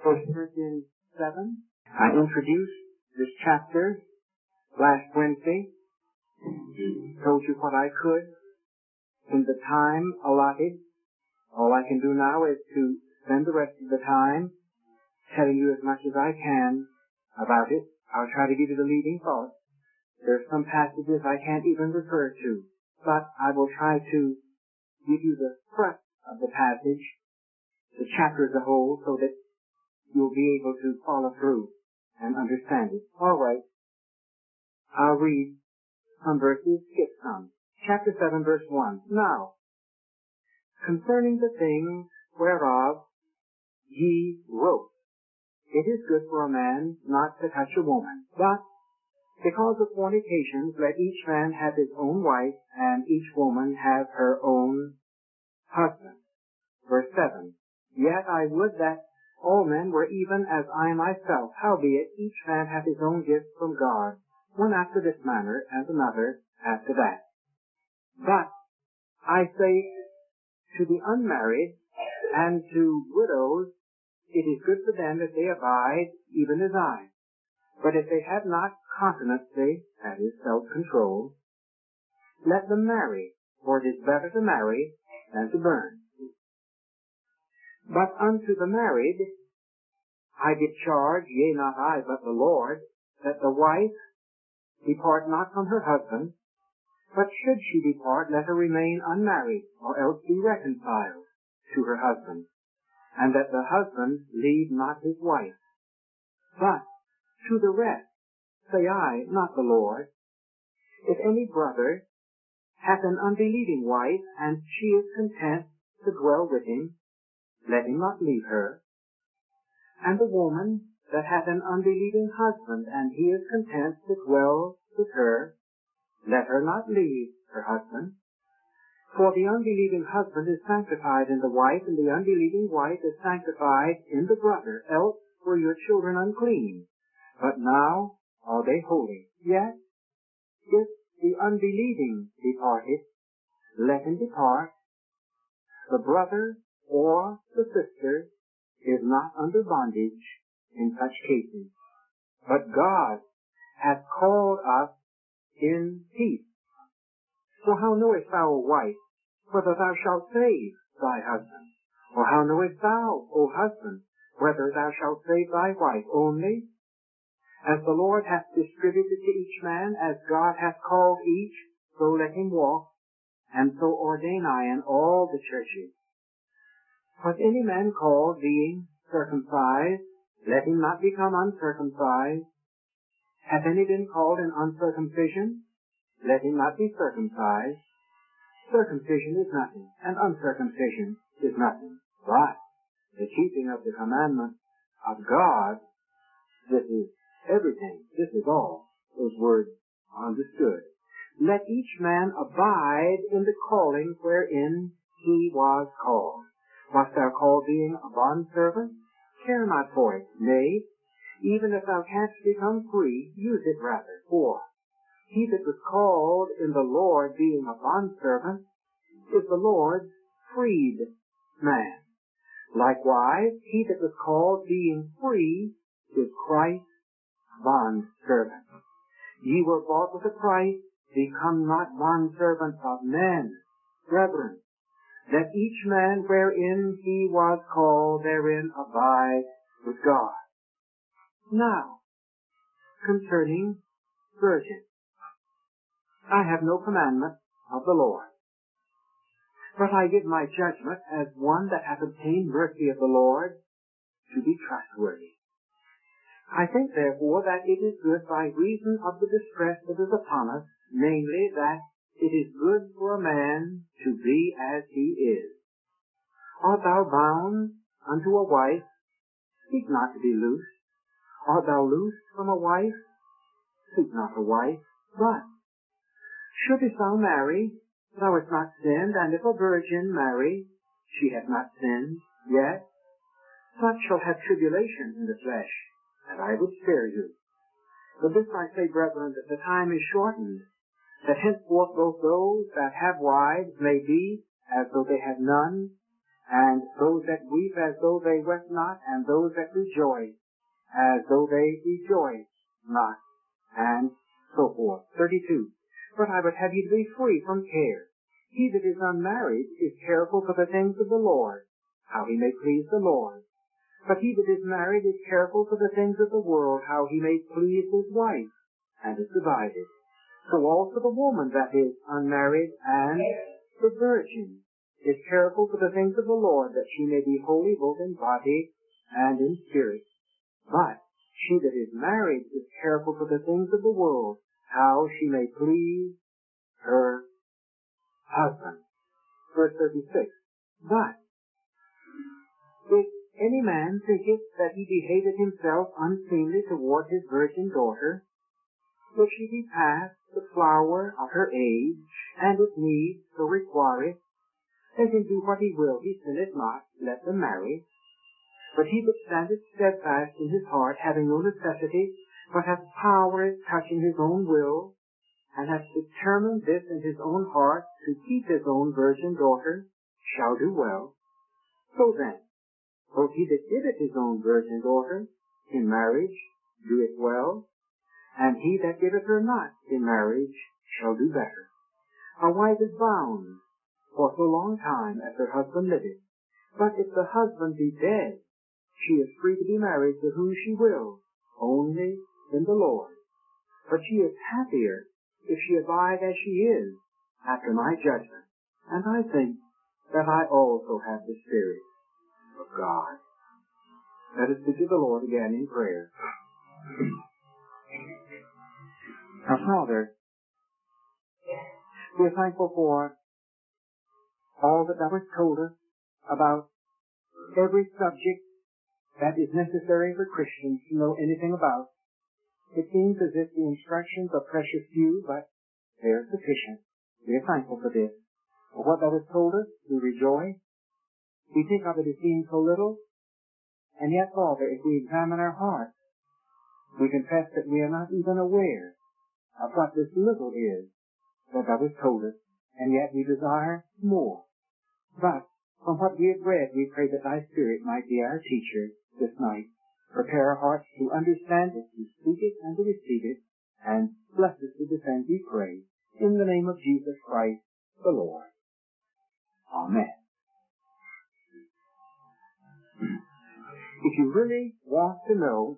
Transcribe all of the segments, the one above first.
1 Corinthians 7. I introduced this chapter last Wednesday. Told you what I could in the time allotted. All I can do now is to spend the rest of the time telling you as much as I can about it. I'll try to give you the leading thoughts. There are some passages I can't even refer to, but I will try to give you the thrust of the passage, the chapter as a whole, so that you'll be able to follow through and understand it. All right. I'll read some verses, skip some. Chapter 7, verse 1. Now, concerning the things whereof ye wrote, it is good for a man not to touch a woman, but because of fornications, let each man have his own wife, and each woman have her own husband. Verse 7. Yet I would that all men were even as I myself, howbeit each man hath his own gift from God, one after this manner, and another after that. But I say to the unmarried and to widows, it is good for them that they abide even as I. But if they have not continency, that is self-control, let them marry, for it is better to marry than to burn. But unto the married I did charge, yea, not I, but the Lord, that the wife depart not from her husband, but should she depart, let her remain unmarried, or else be reconciled to her husband, and that the husband leave not his wife. But to the rest say I, not the Lord, if any brother hath an unbelieving wife, and she is content to dwell with him, let him not leave her. And the woman that hath an unbelieving husband, and he is content to dwell with her, let her not leave her husband. For the unbelieving husband is sanctified in the wife, and the unbelieving wife is sanctified in the brother, else were your children unclean. But now are they holy. Yet, if the unbelieving departed, let him depart. The brother or the sister is not under bondage in such cases. But God hath called us in peace. So how knowest thou, O wife, whether thou shalt save thy husband? Or how knowest thou, O husband, whether thou shalt save thy wife? Only as the Lord hath distributed to each man, as God hath called each, so let him walk, and so ordain I in all the churches. Was any man called being circumcised? Let him not become uncircumcised. Hath any been called in uncircumcision? Let him not be circumcised. Circumcision is nothing, and uncircumcision is nothing. But the keeping of the commandment of God, this is everything. This is all. Those words are understood. Let each man abide in the calling wherein he was called. Wast thou called being a bondservant? Care not for it. Nay, even if thou canst become free, use it rather. For he that was called in the Lord being a bondservant is the Lord's freed man. Likewise, he that was called being free is Christ's bondservant. Ye were bought with a price, become not bondservants of men. Brethren, let each man wherein he was called therein abide with God. Now, concerning virgins, I have no commandment of the Lord, but I give my judgment as one that hath obtained mercy of the Lord to be trustworthy. I think, therefore, that it is good by reason of the distress that is upon us, namely, that it is good for a man to be as he is. Art thou bound unto a wife? Seek not to be loosed. Art thou loosed from a wife? Seek not a wife. But shouldest thou marry, thou hast not sinned, and if a virgin marry, she hath not sinned yet. Such shall have tribulation in the flesh, and I would spare you. But this I say, brethren, that the time is shortened, that henceforth both those that have wives may be as though they had none, and those that weep as though they wept not, and those that rejoice as though they rejoice not, and so forth. 32. But I would have you to be free from care. He that is unmarried is careful for the things of the Lord, how he may please the Lord. But he that is married is careful for the things of the world, how he may please his wife, and is divided. So also the woman that is unmarried and the virgin is careful for the things of the Lord, that she may be holy both in body and in spirit. But she that is married is careful for the things of the world, how she may please her husband. Verse 36. But if any man thinketh that he behaveth himself unseemly toward his virgin daughter, if she be past the flower of her age, and if need so requireth, let him do what he will, he sinneth not, let them marry. But he that standeth steadfast in his heart, having no necessity, but hath power touching his own will, and hath determined this in his own heart to keep his own virgin daughter, shall do well. So then, both he that giveth his own virgin daughter in marriage doeth well, and he that giveth her not in marriage shall do better. A wife is bound for so long time as her husband liveth. But if the husband be dead, she is free to be married to whom she will, only in the Lord. But she is happier if she abide as she is after my judgment. And I think that I also have the Spirit of God. Let us visit the Lord again in prayer. Now, Father, we are thankful for all that thou hast told us about every subject that is necessary for Christians to know anything about. It seems as if the instructions are precious few, but they are sufficient. We are thankful for this. For what thou hast told us, we rejoice. We think of it as being so little, and yet, Father, if we examine our hearts, we confess that we are not even aware of what this little is that thou hast told us, and yet we desire more. But from what we have read, we pray that thy Spirit might be our teacher this night. Prepare our hearts to understand it, to speak it, and to receive it, and bless us to defend, we pray, in the name of Jesus Christ, the Lord. Amen. If you really want to know,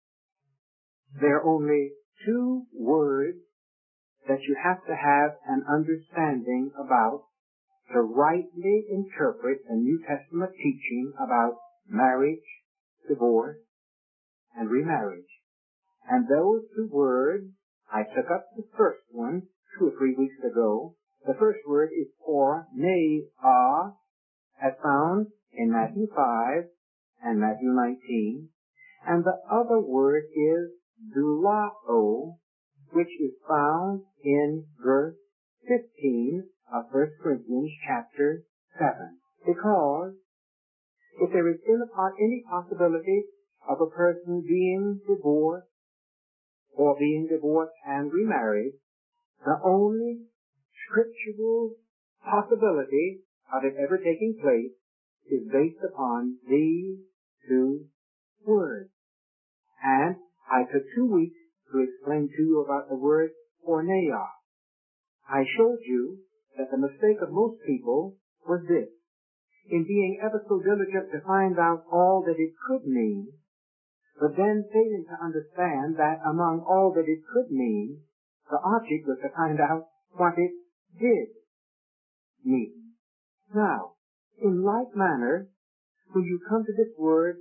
there are only two words that you have to have an understanding about to rightly interpret the New Testament teaching about marriage, divorce, and remarriage. And those two words, I took up the first one 2 or 3 weeks ago. The first word is porneia, as found in Matthew 5 and Matthew 19. And the other word is doulao, which is found in verse 15 of 1 Corinthians chapter 7. Because if there is any possibility of a person being divorced or being divorced and remarried, the only scriptural possibility of it ever taking place is based upon these two words. And I took 2 weeks to explain to you about the word porneia. I showed you that the mistake of most people was this: in being ever so diligent to find out all that it could mean, but then failing to understand that among all that it could mean, the object was to find out what it did mean. Now, in like manner, when you come to this word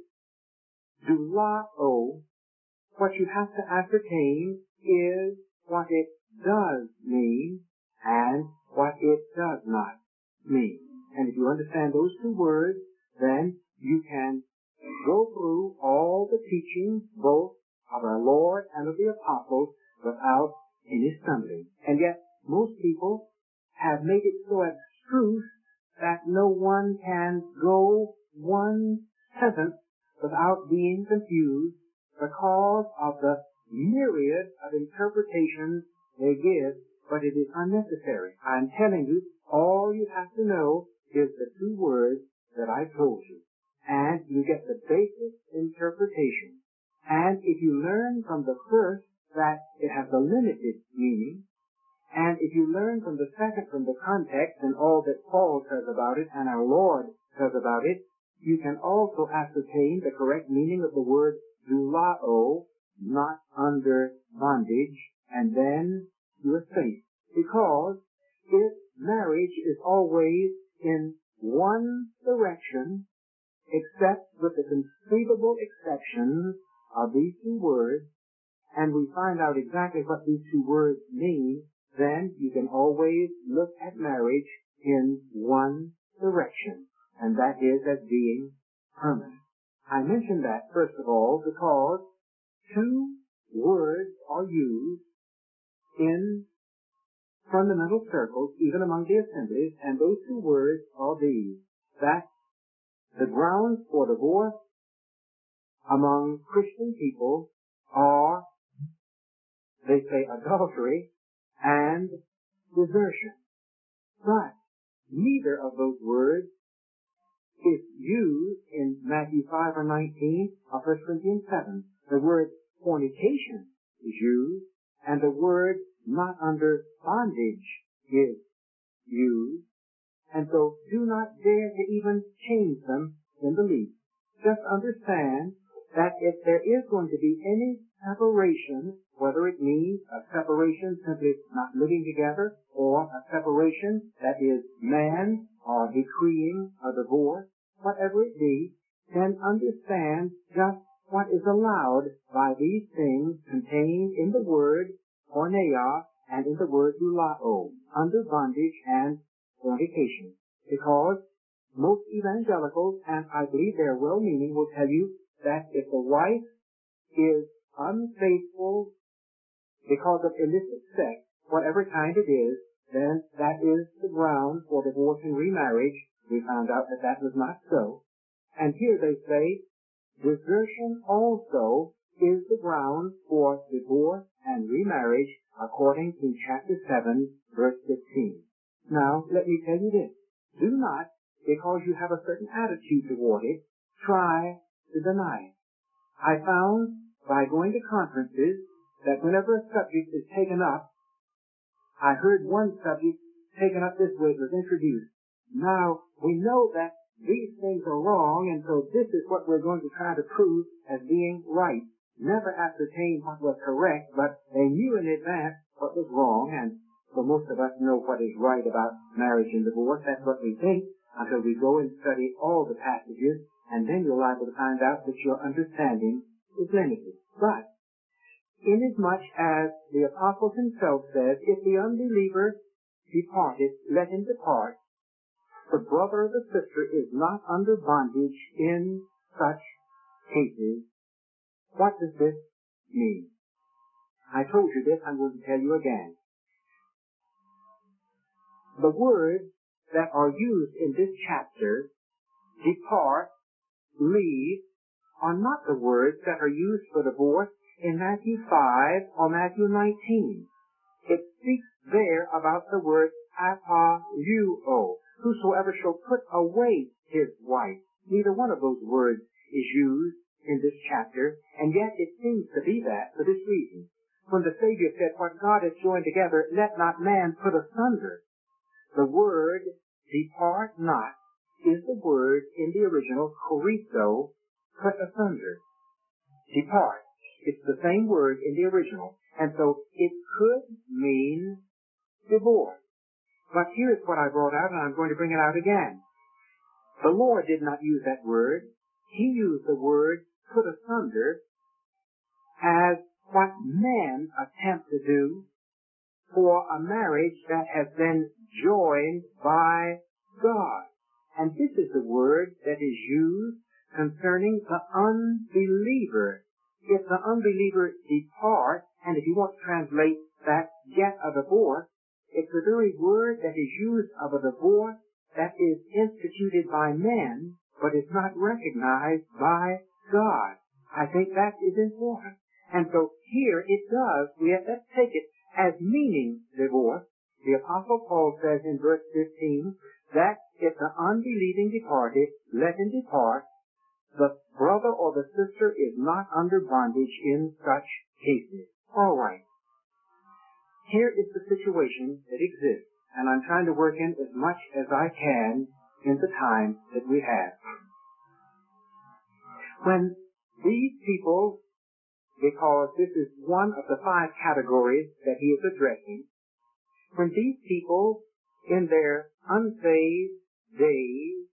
doulao, what you have to ascertain is what it does mean and what it does not mean. And if you understand those two words, then you can go through all the teachings, both of our Lord and of the apostles, without any stumbling. And yet, most people have made it so abstruse that no one can go 1 sentence without being confused because of the myriad of interpretations they give, but it is unnecessary. I'm telling you, all you have to know is the two words that I told you. And you get the basic interpretation. And if you learn from the first that it has a limited meaning, and if you learn from the second, from the context and all that Paul says about it and our Lord says about it, you can also ascertain the correct meaning of the word doulao, not under bondage, and then you are safe. Because if marriage is always in one direction, except with the conceivable exceptions of these two words, and we find out exactly what these two words mean, then you can always look at marriage in one direction, and that is as being permanent. I mention that, first of all, because two words are used in fundamental circles, even among the assemblies, and those two words are these, that the grounds for divorce among Christian people are, they say, adultery and desertion. But neither of those words is used in Matthew 5 or 19 or 1 Corinthians 7. The word fornication is used, and the word not under bondage is used. And so do not dare to even change them in the least. Just understand that if there is going to be any separation, whether it means a separation simply not living together, or a separation that is man or decreeing a divorce, whatever it be, then understand just what is allowed by these things contained in the word porneia and in the word doulao, under bondage and fornication. Because most evangelicals, and I believe they're well-meaning, will tell you that if the wife is unfaithful because of illicit sex, whatever kind it is, then that is the ground for divorce and remarriage. We found out that that was not so. And here they say, desertion also is the ground for divorce and remarriage according to chapter 7, verse 15. Now, let me tell you this. Do not, because you have a certain attitude toward it, try to deny it. I found by going to conferences that whenever a subject is taken up, I heard one subject taken up this way, it was introduced. Now, we know that these things are wrong, and so this is what we're going to try to prove as being right. Never ascertained what was correct, but they knew in advance what was wrong, and so most of us know what is right about marriage and divorce. That's what we think until we go and study all the passages, and then you're liable to find out that your understanding is limited. But inasmuch as the apostle himself says, if the unbeliever departed, let him depart, the brother or the sister is not under bondage in such cases. What does this mean? I told you this, I'm going to tell you again. The words that are used in this chapter, depart, leave, are not the words that are used for divorce in Matthew 5 or Matthew 19. It speaks there about the word apoluo, whosoever shall put away his wife. Neither one of those words is used in this chapter, and yet it seems to be that for this reason. When the Savior said, what God has joined together, let not man put asunder. The word depart not is the word in the original chorizo, put asunder. Depart. It's the same word in the original. And so it could mean divorce. But here's what I brought out, and I'm going to bring it out again. The Lord did not use that word. He used the word put asunder as what men attempt to do for a marriage that has been joined by God. And this is the word that is used concerning the unbeliever. If the unbeliever depart, and if you want to translate that, get a divorce, it's the very word that is used of a divorce that is instituted by men, but is not recognized by God. I think that is important. And so here it does, let's take it as meaning divorce. The Apostle Paul says in verse 15 that if the unbelieving departed, let him depart. The brother or the sister is not under bondage in such cases. All right. Here is the situation that exists, and I'm trying to work in as much as I can in the time that we have. When these people, because this is one of the 5 categories that he is addressing, when these people in their unsaved days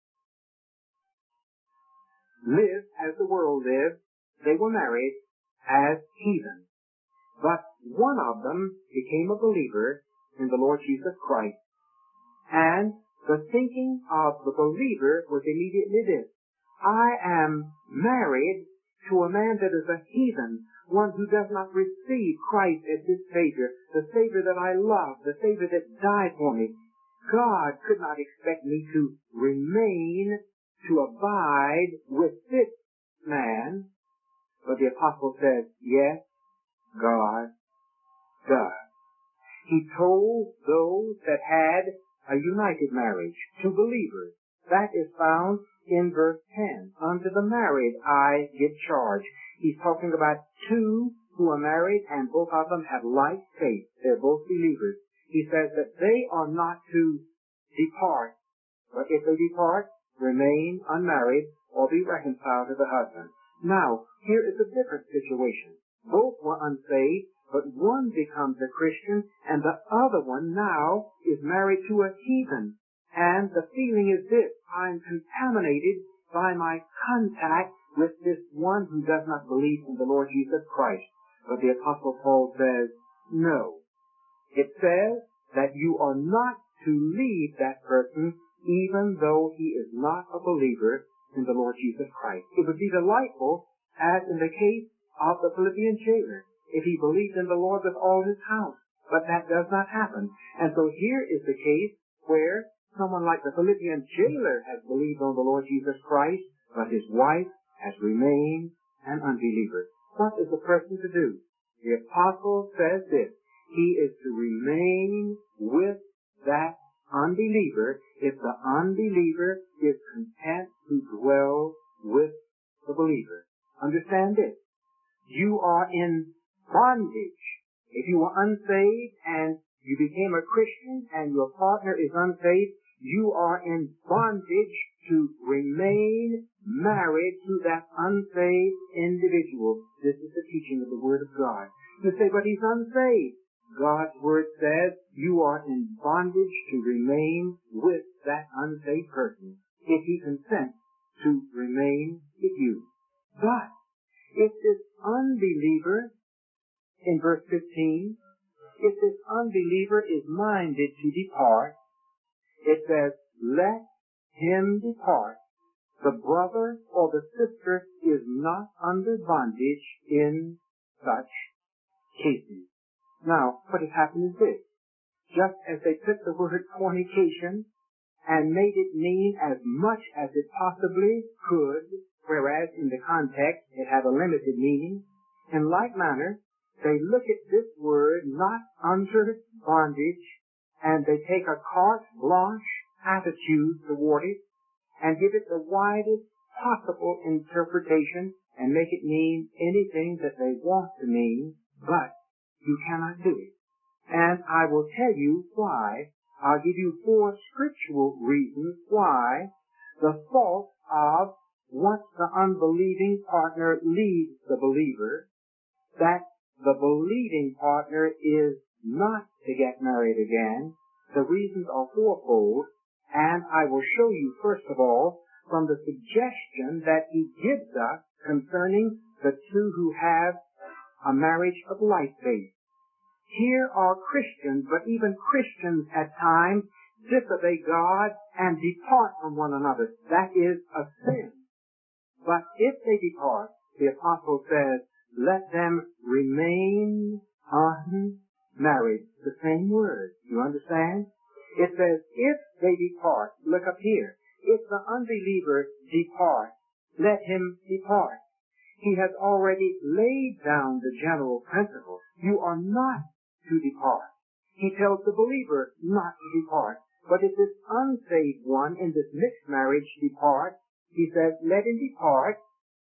lived as the world lived, they were married as heathens. But one of them became a believer in the Lord Jesus Christ. And the thinking of the believer was immediately this: I am married to a man that is a heathen, one who does not receive Christ as his Savior, the Savior that I love, the Savior that died for me. God could not expect me to remain, to abide with this man. But the apostle says, yes, God does. He told those that had a united marriage, to believers. That is found in verse 10. Unto the married I give charge. He's talking about 2 who are married and both of them have like faith. They're both believers. He says that they are not to depart, but if they depart, remain unmarried or be reconciled to the husband. Now, here is a different situation. Both were unsaved, but one becomes a Christian and the other one now is married to a heathen. And the feeling is this: I'm contaminated by my contact with this one who does not believe in the Lord Jesus Christ. But the Apostle Paul says, no. It says that you are not to leave that person even though he is not a believer in the Lord Jesus Christ. It would be delightful, as in the case of the Philippian jailer, if he believed in the Lord with all his house. But that does not happen. And so here is the case where someone like the Philippian jailer has believed on the Lord Jesus Christ, but his wife has remained an unbeliever. What is the person to do? The apostle says this: he is to remain with that unbeliever if the unbeliever is content to dwell with the believer. Understand this: you are in bondage. If you were unsaved and you became a Christian and your partner is unsaved, you are in bondage to remain married to that unsaved individual. This is the teaching of the Word of God. You say, but he's unsaved. God's Word says you are in bondage to remain with that unsaved person if he consents to remain with you. But if this unbeliever, in verse 15, if this unbeliever is minded to depart, it says, let him depart. The brother or the sister is not under bondage in such cases. Now, what has happened is this: just as they took the word fornication and made it mean as much as it possibly could, whereas in the context it had a limited meaning, in like manner, they look at this word, not under bondage, and they take a carte blanche attitude toward it and give it the widest possible interpretation and make it mean anything that they want to mean, but you cannot do it. And I will tell you why. I'll give you 4 scriptural reasons why the fault of once the unbelieving partner leaves the believer, that the believing partner is not to get married again. The reasons are 4-fold, and I will show you, first of all, from the suggestion that he gives us concerning the 2 who have a marriage of life faith. Here are Christians, but even Christians at times disobey God and depart from one another. That is a sin. But if they depart, the apostle says, let them remain unmarried. The same word. You understand? It says, if they depart, look up here. If the unbeliever depart, let him depart. He has already laid down the general principle. You are not to depart. He tells the believer not to depart. But if this unsaved one in this mixed marriage depart, he says, let him depart.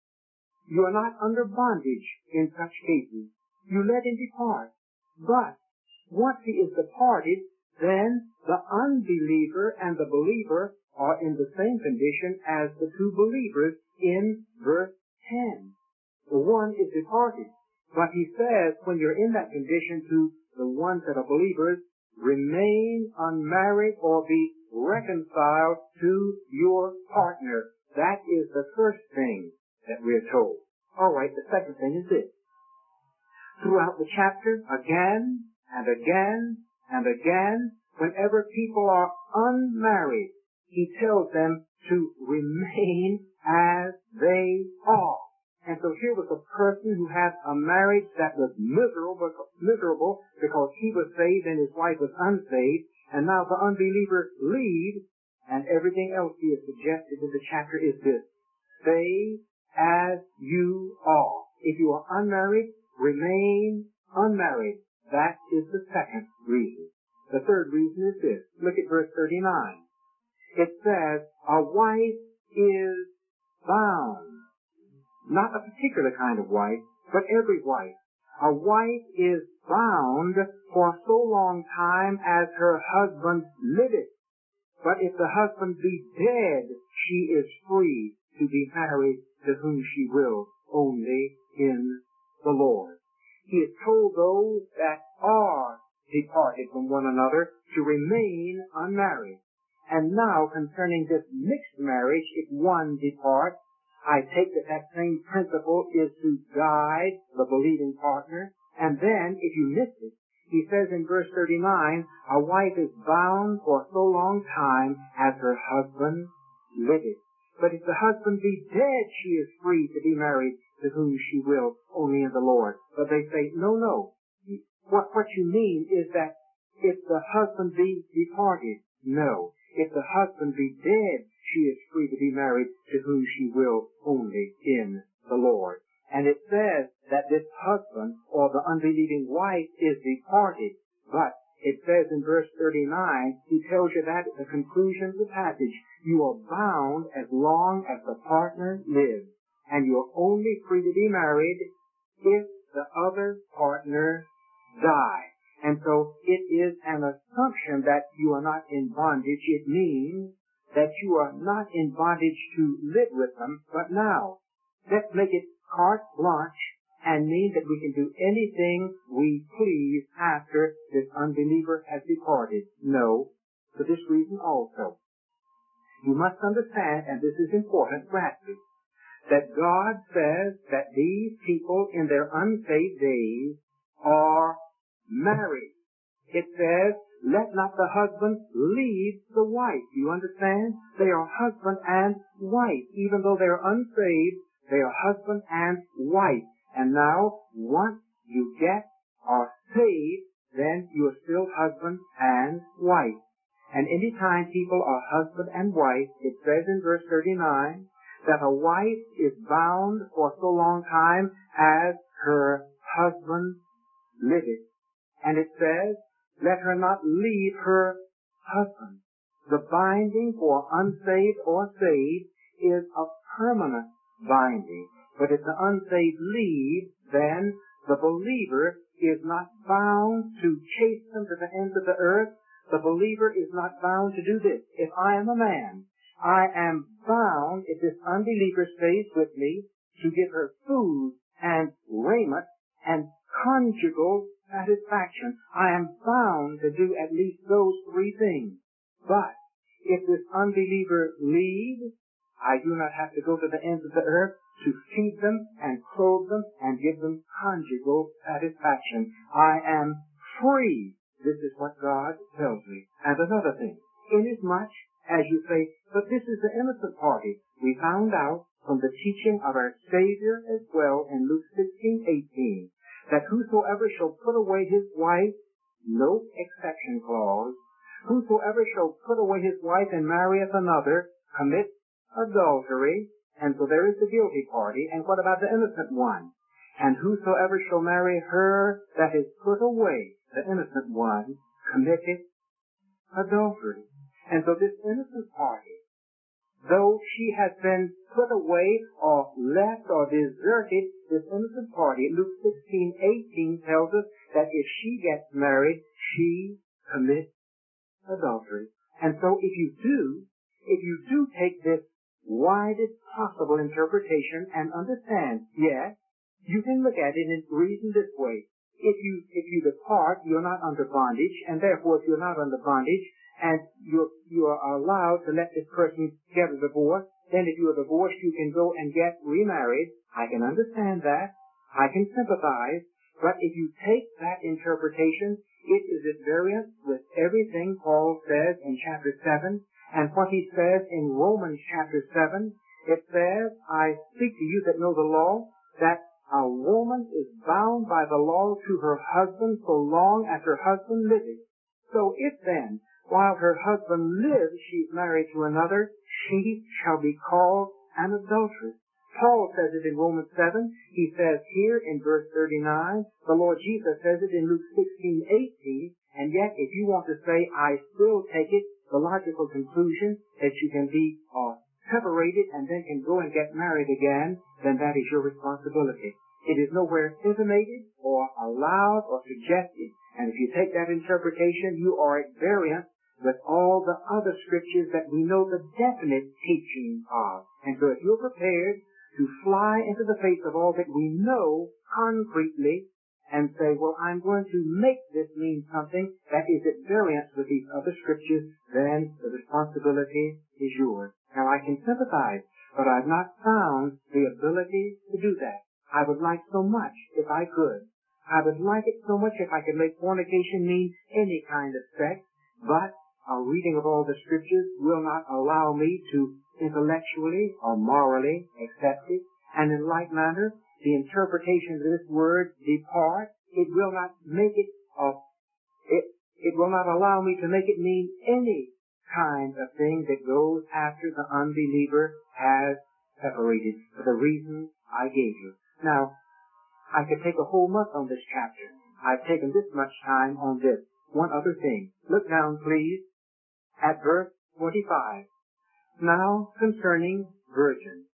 You are not under bondage in such cases. You let him depart. But once he is departed, then the unbeliever and the believer are in the same condition as the two believers in verse 10. The one is departed. But he says, when you're in that condition to the ones that are believers, remain unmarried or be reconciled to your partner. That is the first thing that we're told. All right, the second thing is this. Throughout the chapter, again and again and again, whenever people are unmarried, he tells them to remain as they are. And so here was a person who had a marriage that was miserable because he was saved and his wife was unsaved, and now the unbeliever leaves, and everything else he has suggested in the chapter is this. Stay as you are. If you are unmarried, remain unmarried. That is the second reason. The third reason is this. Look at verse 39. It says, a wife is bound. Not a particular kind of wife, but every wife. A wife is bound for so long time as her husband liveth. But if the husband be dead, she is free to be married to whom she will, only in the Lord. He has told those that are departed from one another to remain unmarried. And now concerning this mixed marriage, if one depart, I take that same principle is to guide the believing partner. And then, if you miss it, he says in verse 39, a wife is bound for so long time as her husband liveth. But if the husband be dead, she is free to be married to whom she will, only in the Lord. But they say, no. What you mean is that if the husband be departed, no. If the husband be dead, she is free to be married to whom she will, only in the Lord. And it says that this husband or the unbelieving wife is departed. But it says in verse 39, he tells you that at the conclusion of the passage, you are bound as long as the partner lives. And you are only free to be married if the other partner die. And so it is an assumption that you are not in bondage. It means that you are not in bondage to live with them, but now let's make it carte blanche and mean that we can do anything we please after this unbeliever has departed. No, for this reason also. You must understand, and this is important, practice, that God says that these people in their unsaved days are married. It says, let not the husband leave the wife. Do you understand? They are husband and wife. Even though they are unsaved, they are husband and wife. And now, once you are saved, then you are still husband and wife. And any time people are husband and wife, it says in verse 39 that a wife is bound for so long time as her husband liveth. And it says, let her not leave her husband. The binding for unsaved or saved is a permanent binding. But if the unsaved leave, then the believer is not bound to chase them to the ends of the earth. The believer is not bound to do this. If I am a man, I am bound, if this unbeliever stays with me, to give her food and raiment and conjugal satisfaction. I am bound to do at least those three things. But if this unbeliever leaves, I do not have to go to the ends of the earth to feed them and clothe them and give them conjugal satisfaction. I am free. This is what God tells me. And another thing, inasmuch as you say, but this is the innocent party, we found out from the teaching of our Savior as well in Luke 16:18, that whosoever shall put away his wife, no exception clause, whosoever shall put away his wife and marrieth another, commits adultery, and so there is the guilty party. And what about the innocent one? And whosoever shall marry her that is put away, the innocent one, committeth adultery. And so this innocent party, though she has been put away or left or deserted, this innocent party, Luke 16:18 tells us that if she gets married, she commits adultery. And so if you do take this widest possible interpretation and understand, yes, you can look at it and reason this way. If you depart, you're not under bondage, and therefore if you're not under bondage, and you are allowed to let this person get a divorce, then if you are divorced, you can go and get remarried. I can understand that. I can sympathize. But if you take that interpretation, it is at variance with everything Paul says in chapter 7, and what he says in Romans chapter 7. It says, I speak to you that know the law, that a woman is bound by the law to her husband so long as her husband liveth. So if then, while her husband lives, she is married to another, she shall be called an adulteress. Paul says it in Romans 7. He says here in verse 39. The Lord Jesus says it in Luke 16:18. And yet, if you want to say, I still take it, the logical conclusion that you can be separated and then can go and get married again, then that is your responsibility. It is nowhere intimated or allowed or suggested. And if you take that interpretation, you are at variance with all the other scriptures that we know the definite teaching of. And so if you're prepared to fly into the face of all that we know concretely and say, well, I'm going to make this mean something that is at variance with these other scriptures, then the responsibility is yours. Now, I can sympathize, but I've not found the ability to do that. I would like so much if I could. I would like it so much if I could make fornication mean any kind of sex, but a reading of all the scriptures will not allow me to intellectually or morally accept it. And in like manner, the interpretation of this word, depart, it will not make it, it will not allow me to make it mean any kind of thing that goes after the unbeliever has separated for the reasons I gave you. Now, I could take a whole month on this chapter. I've taken this much time on this. One other thing. Look down, please, at verse 25. Now concerning virgins.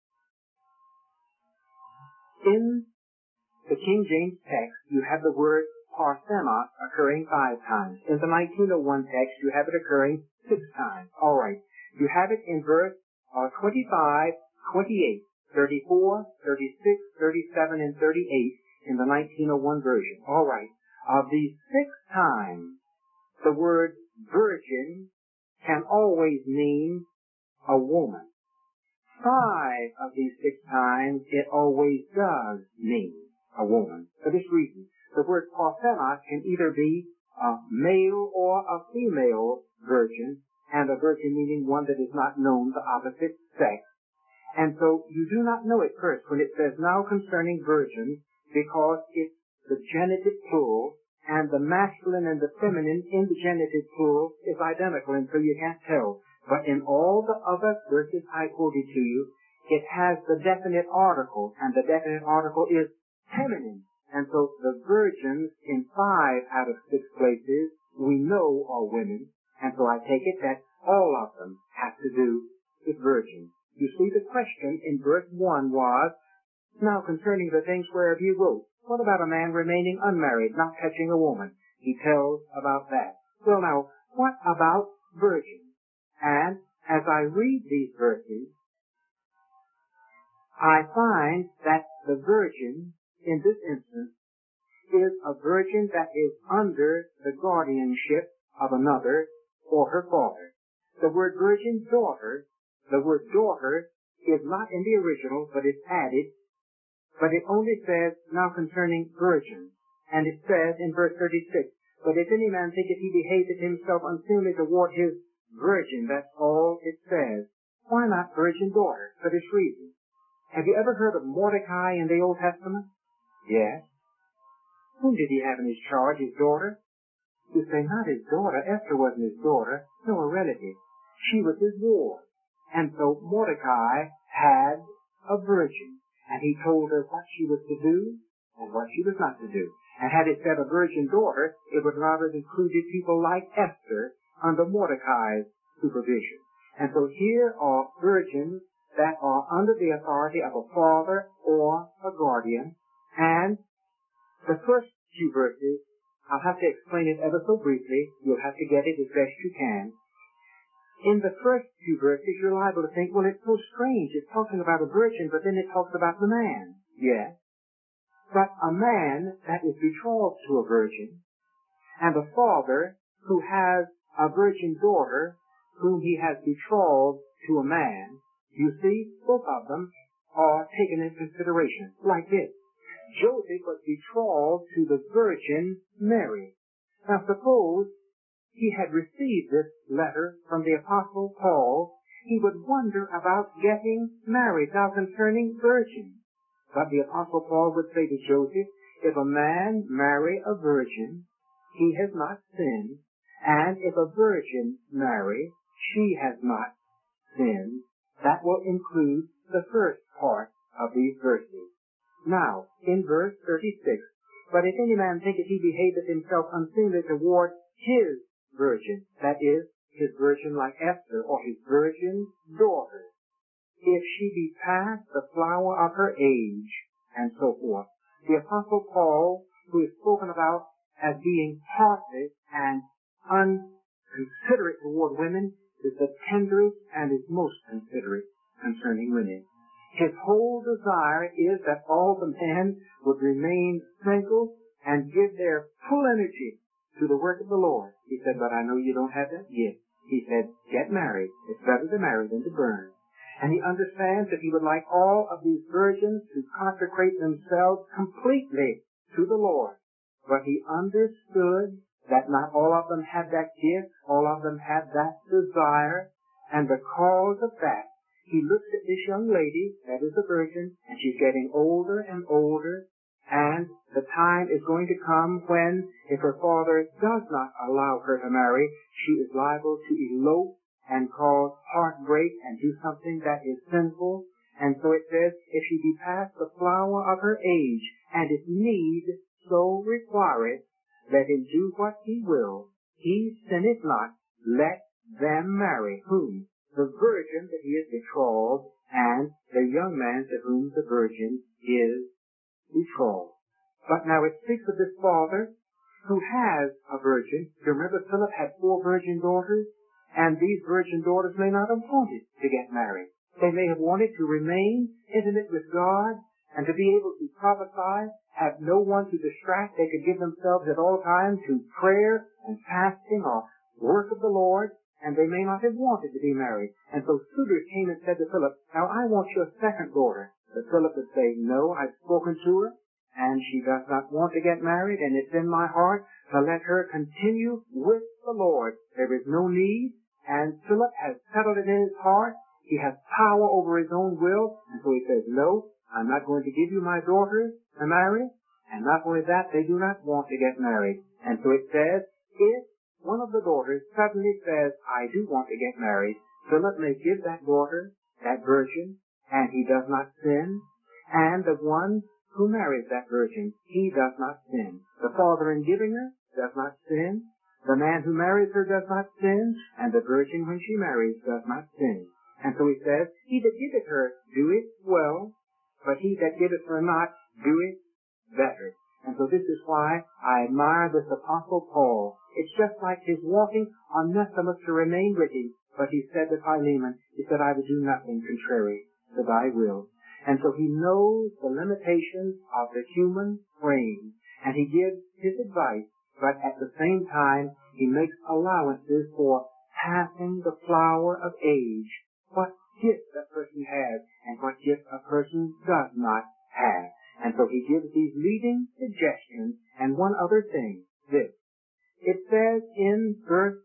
In the King James text, you have the word parthemos occurring 5 times. In the 1901 text, you have it occurring 6 times. All right. You have it in verse 25, 28, 34, 36, 37, and 38 in the 1901 version. All right. Of these 6 times, the word virgin can always mean a woman. 5 of these 6 times, it always does mean a woman. For this reason, the word parthemos can either be a male or a female virgin, and a virgin meaning one that is not known the opposite sex. And so you do not know at first when it says now concerning virgins, because it's the genitive plural, and the masculine and the feminine in the genitive plural is identical, and so you can't tell. But in all the other verses I quoted to you, it has the definite article, and the definite article is feminine. And so the virgins in 5 out of 6 places we know are women, and so I take it that all of them have to do with virgins. You see, the question in verse 1 was, now concerning the things whereof you wrote, what about a man remaining unmarried, not touching a woman? He tells about that. Well, now, what about virgins? And as I read these verses, I find that the virgin, in this instance, is a virgin that is under the guardianship of another or her father. The word virgin, daughter, the word daughter is not in the original, but it's added, but it only says, now concerning virgins. And it says in verse 36, but if any man thinketh he behaveth himself unseemly toward his virgin, that's all it says. Why not virgin daughter? For this reason. Have you ever heard of Mordecai in the Old Testament? Yes. Whom did he have in his charge? His daughter? You say, not his daughter. Esther wasn't his daughter. No, a relative. She was his ward. And so Mordecai had a virgin. And he told her what she was to do and what she was not to do. And had it said a virgin daughter, it would rather have included people like Esther under Mordecai's supervision. And so here are virgins that are under the authority of a father or a guardian. And the first few verses, I'll have to explain it ever so briefly. You'll have to get it as best you can. In the first few verses, you're liable to think, well, it's so strange. It's talking about a virgin, but then it talks about the man. Yes. But a man that is betrothed to a virgin, and a father who has a virgin daughter whom he has betrothed to a man, you see, both of them are taken into consideration like this. Joseph was betrothed to the Virgin Mary. Now suppose he had received this letter from the Apostle Paul, he would wonder about getting married. Now concerning virgins, but the Apostle Paul would say to Joseph, if a man marry a virgin, he has not sinned, and if a virgin marry, she has not sinned. That will include the first part of these verses. Now, in verse 36, but if any man thinketh he behaveth himself unseemly toward his virgin, that is, his virgin like Esther, or his virgin daughter, if she be past the flower of her age, and so forth. The Apostle Paul, who is spoken about as being heartless and unconsiderate toward women, is the tenderest and is most considerate concerning women. His whole desire is that all the men would remain single and give their full energy to the work of the Lord. He said, but I know you don't have that gift. He said, get married. It's better to marry than to burn. And he understands that he would like all of these virgins to consecrate themselves completely to the Lord. But he understood that not all of them had that gift, all of them had that desire, and because of that, he looks at this young lady, that is a virgin, and she's getting older and older, and the time is going to come when, if her father does not allow her to marry, she is liable to elope and cause heartbreak and do something that is sinful. And so it says, if she be past the flower of her age, and if need so require it, let him do what he will. He sinneth not. Let them marry. Whom? The virgin that he is betrothed, and the young man to whom the virgin is betrothed. But now it speaks of this father who has a virgin. You remember Philip had 4 virgin daughters, and these virgin daughters may not have wanted to get married. They may have wanted to remain intimate with God and to be able to prophesy, have no one to distract. They could give themselves at all times to prayer and fasting or work of the Lord, and they may not have wanted to be married. And so suitors came and said to Philip, now I want your second daughter. But Philip would say, no, I've spoken to her, and she does not want to get married, and it's in my heart to let her continue with the Lord. There is no need, and Philip has settled it in his heart. He has power over his own will, and so he says, no, I'm not going to give you my daughters to marry, and not only that, they do not want to get married. And so it says, if one of the daughters suddenly says, I do want to get married, Philip may give that daughter, that virgin, and he does not sin, and the one who marries that virgin, he does not sin. The father in giving her does not sin, the man who marries her does not sin, and the virgin when she marries does not sin. And so he says, he that giveth her, do it well, but he that giveth her not, do it better. And so this is why I admire this Apostle Paul. It's just like his wanting Onesimus to remain with him. But he said to Philemon, he said, I will do nothing contrary to thy will. And so he knows the limitations of the human frame, and he gives his advice, but at the same time, he makes allowances for passing the flower of age, what gift a person has, and what gift a person does not have. And so he gives these leading suggestions, and one other thing, this. It says in verse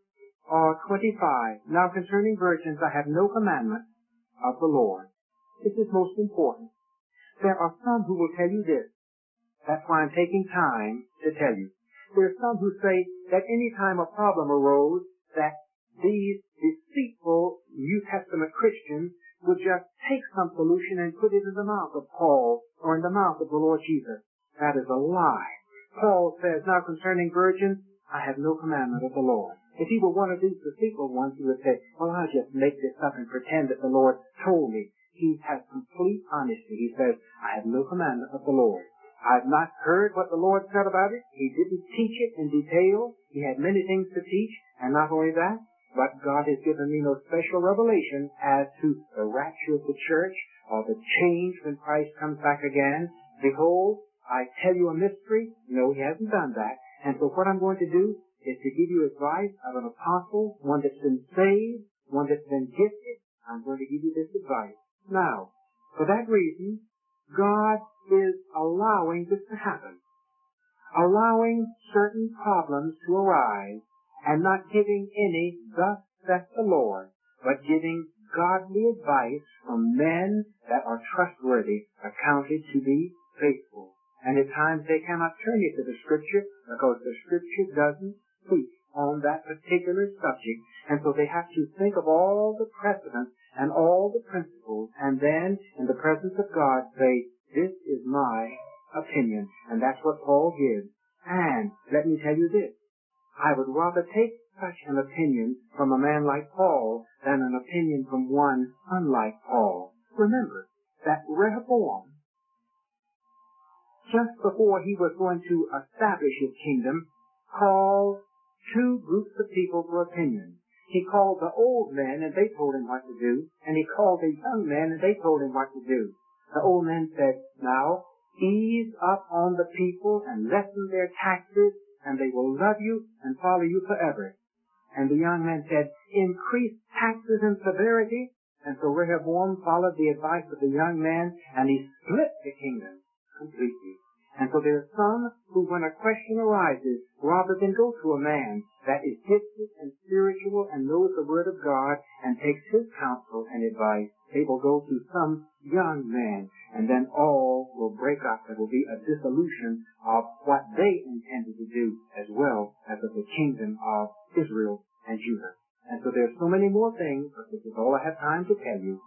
25, now concerning virgins I have no commandment of the Lord. This is most important. There are some who will tell you this. That's why I'm taking time to tell you. There are some who say that any time a problem arose, that these deceitful New Testament Christians would just take some solution and put it in the mouth of Paul or in the mouth of the Lord Jesus. That is a lie. Paul says, now concerning virgins, I have no commandment of the Lord. If he were one of these deceitful ones, he would say, well, I'll just make this up and pretend that the Lord told me. He has complete honesty. He says, I have no commandment of the Lord. I've not heard what the Lord said about it. He didn't teach it in detail. He had many things to teach, and not only that, but God has given me no special revelation as to the rapture of the church or the change when Christ comes back again. Behold, I tell you a mystery. No, he hasn't done that. And so what I'm going to do is to give you advice of an apostle, one that's been saved, one that's been gifted. I'm going to give you this advice. Now, for that reason, God is allowing this to happen, allowing certain problems to arise, and not giving any, thus saith the Lord, but giving godly advice from men that are trustworthy, accounted to be faithful. And at times they cannot turn you to the Scripture because the Scripture doesn't speak on that particular subject. And so they have to think of all the precedents and all the principles, and then in the presence of God say, this is my opinion. And that's what Paul gives. And let me tell you this. I would rather take such an opinion from a man like Paul than an opinion from one unlike Paul. Remember that Rehoboam, just before he was going to establish his kingdom, called two groups of people for opinion. He called the old men, and they told him what to do, and he called the young men, and they told him what to do. The old men said, now, ease up on the people and lessen their taxes, and they will love you and follow you forever. And the young men said, increase taxes and severity. And so Rehoboam followed the advice of the young man, and he split the kingdom completely. And so there are some who, when a question arises, rather than go to a man that is gifted and spiritual and knows the Word of God and takes his counsel and advice, they will go to some young man, and then all will break up. There will be a dissolution of what they intended to do as well as of the kingdom of Israel and Judah. And so there's so many more things, but this is all I have time to tell you.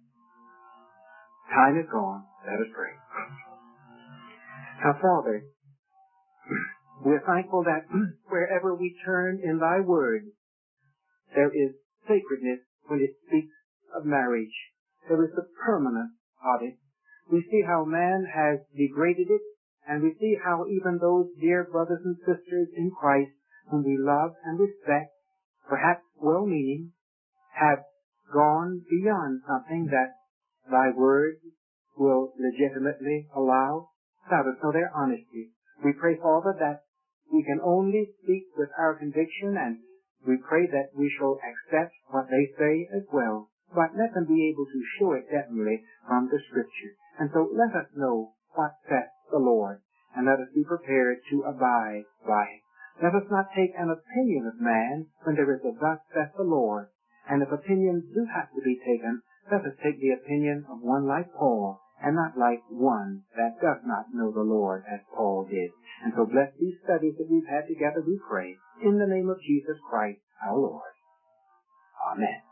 Time is gone. Let us pray. Now, Father, we're thankful that wherever we turn in Thy Word, there is sacredness when it speaks of marriage. There is the permanence of it. We see how man has degraded it, and we see how even those dear brothers and sisters in Christ whom we love and respect, perhaps well-meaning, have gone beyond something that Thy Word will legitimately allow. Let us know their honesty. We pray, Father, that we can only speak with our conviction, and we pray that we shall accept what they say as well. But let them be able to show it definitely from the Scripture. And so let us know what saith the Lord, and let us be prepared to abide by it. Let us not take an opinion of man when there is a thus saith the Lord. And if opinions do have to be taken, let us take the opinion of one like Paul, and not like one that does not know the Lord as Paul did. And so bless these studies that we've had together, we pray, in the name of Jesus Christ our Lord. Amen.